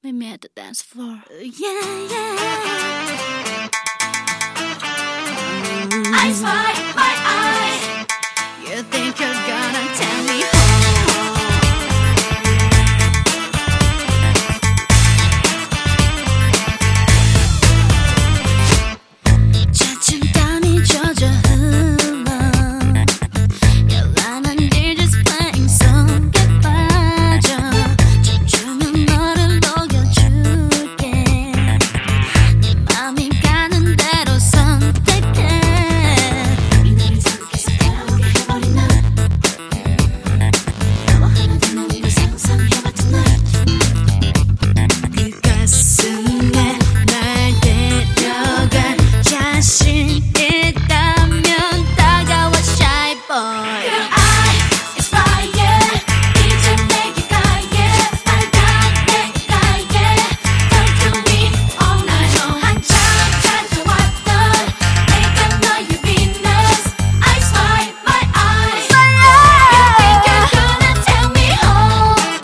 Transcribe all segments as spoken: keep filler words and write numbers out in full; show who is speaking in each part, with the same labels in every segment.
Speaker 1: Meet me at the dance floor. Yeah, yeah. I spy my eye. You think you're gonna tell me 자침땀이 젖어 흘러. 열나는 일 just playing 속에 빠져. 춤추는 너를 녹여줄게. 네 맘이 가는 대로 선택해. 이 노래 계속 따라오게 해버린 날. 너와 하나 되는 일을 상상해봤던 날. 그 가슴에 날 데려갈 자신 있다면 다가와 shy boy. Your eye is fire. 이제 내게 가예. 빨간 내 가예. Come to me all night long. 한참 찾아왔던 내가 너의 Venus. I spy my eyes. You think you're gonna tell me home.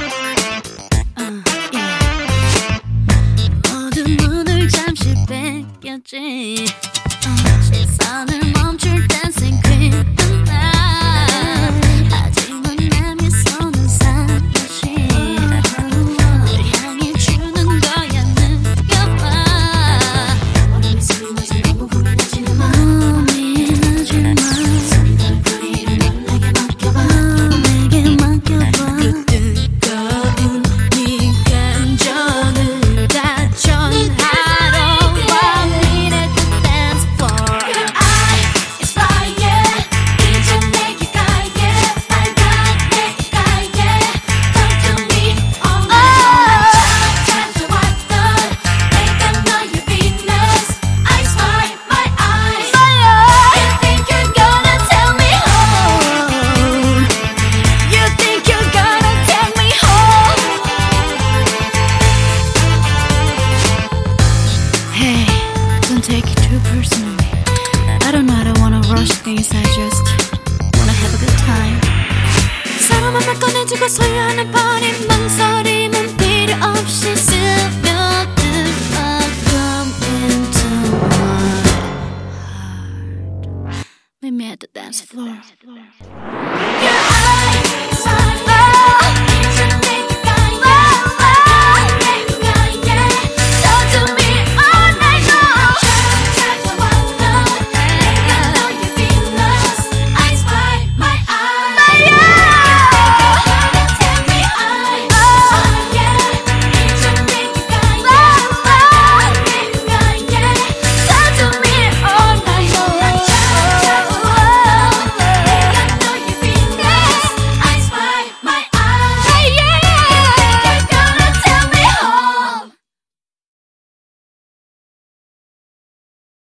Speaker 1: Uh, yeah. 모든 눈을 잠시 뺏겼지. 시선을 멈출 dancing queen 나. 하지만 내 미소는 살며시 널 향해 주는 거야. 느껴봐. 원하는 소리 너무 고민하지는 마. 고민하지 마. 소리 널 거리를 널 내게 맡겨봐. 내게 맡겨봐. 그 뜨거운 네 감정을 다 전하러 와. Meet at the dance floor. Your eye is fire. 이제 내게 가예. 빨간 내 가예. Come to me all night long. 찾아왔던 내가 너의 Venus. I spy my eyes. You think you're gonna tell me home. You think you're gonna take me home. Hey, don't take it too personally. I don't know, I don't wanna rush things. I just wanna have a good time. 서로 맘을 꺼내주고 소유하는 버린 망설임은 필요 없이 스며들어. Come into my heart. Meet me at the dance floor.